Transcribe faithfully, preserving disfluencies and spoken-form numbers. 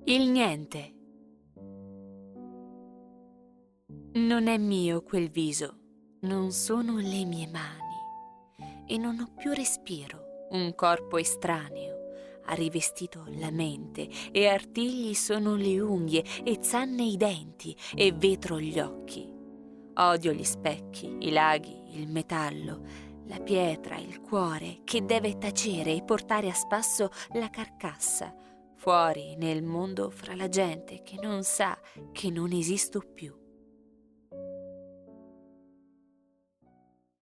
Il niente. Non è mio quel viso, non sono le mie mani, e non ho più respiro, un corpo estraneo ha rivestito la mente, e artigli sono le unghie, e zanne i denti, e vetro gli occhi. Odio gli specchi, i laghi, il metallo, la pietra, il cuore, che deve tacere e portare a spasso la carcassa, fuori nel mondo fra la gente che non sa che non esisto più.